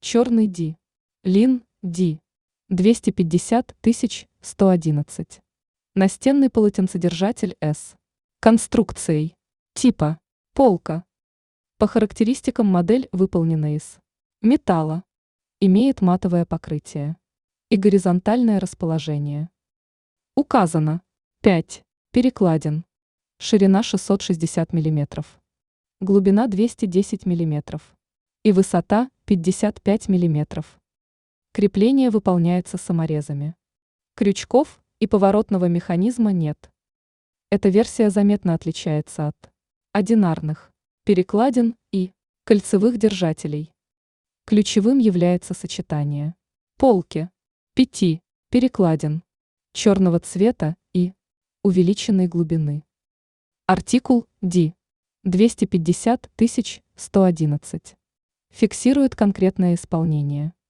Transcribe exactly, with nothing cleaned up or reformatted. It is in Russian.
Черный Ди. Лин Ди. двести пятьдесят тысяч сто одиннадцать. Настенный полотенцедержатель С. Конструкцией. Типа. Полка. По характеристикам модель выполнена из металла. Имеет матовое покрытие и горизонтальное расположение. Указано пять перекладин. Ширина шестьсот шестьдесят миллиметров. Глубина двести десять миллиметров. И высота пятьдесят пять миллиметров. Крепление выполняется саморезами. Крючков и поворотного механизма нет. Эта версия заметно отличается от одинарных перекладин и кольцевых держателей. Ключевым является сочетание полки, пяти перекладин, черного цвета и увеличенной глубины. Артикул Ди. двести пятьдесят тысяч сто одиннадцать. Фиксирует конкретное исполнение.